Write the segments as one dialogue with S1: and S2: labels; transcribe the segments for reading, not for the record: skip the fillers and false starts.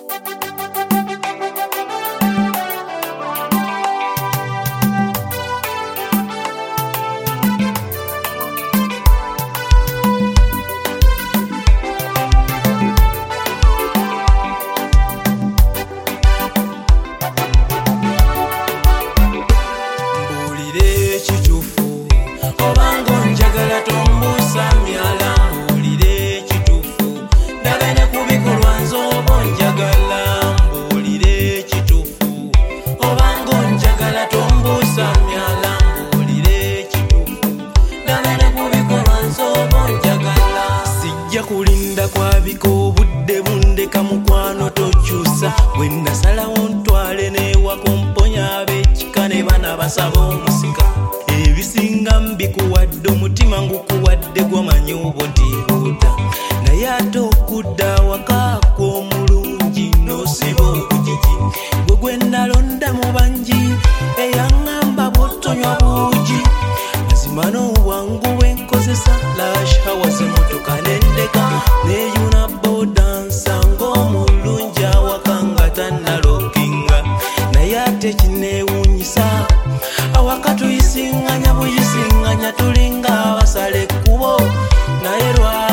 S1: Kulinda kwa biko budde bunde kamukwano tokyusa wenna salawo ntwale ne wakomponya ab'ekikane bana basaba omusika ebisinga mbikuwadde omutima ngukuwadde gwomanyi obutibuuta naye ate okudda wakaako omulungi n'osiba obugigi gwe gwe nalonda mu bangi eyaŋŋamba bw'otonywa buugi mazima n'obwangu bwenkozesa lash hawas emotoka n'endeka neyuna bodansa ng'omulungi awakanga tannalokinga naye ate kineewuunyisa awaka tuyisiŋŋanya buyisiŋŋanya tulinga abasala ekkubo naye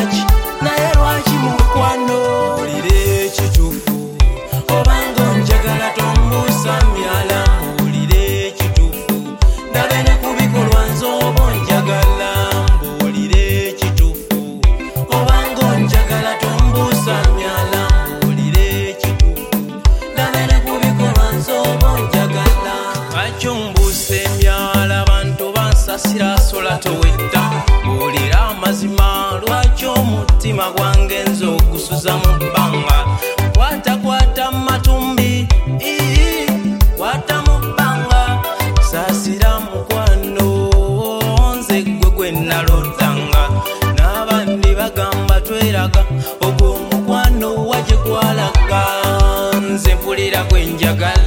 S1: lwaki mukwano olire ekituufu obanga onjagala tombuusa myala mbuulire ekituufu ndabe ne ku bikolwa nze oba onjagala mbuulire ekituufu obanga onjagala tombuusa myala mbuulire ekituufu ndabe ne ku bikolwa nze oba onjagala lwaki ombuusa emyala abantu bansasira sola towedda buulira amazima lwaki omutima gwange nze ogusuza mu bbanga kwata matumbi kwata mu bbanga saasira mukwano nze gwe gwe nalotanga n'abandi bagamba tweraga ogwo omukwano wa gye gwalaga nze mpulira gwe njagala